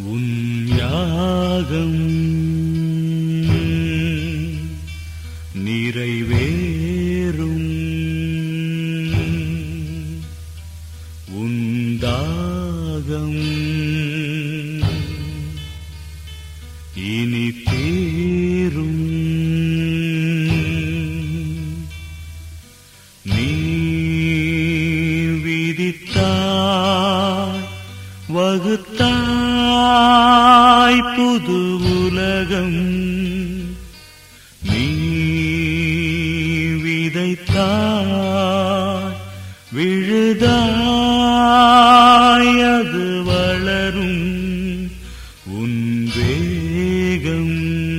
உன் யாகம் நிறைவேறும், உன் தாகம் இனி தீரும். நீ விதித்தாய் வகுத்தாய் புது உலகம், நீ விதைத்தாய் விழுதாய் அது வளரும். உன் வேகம்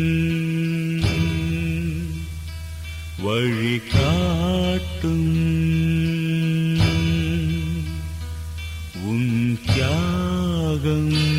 வழிகாட்டும், உன் தியாகம்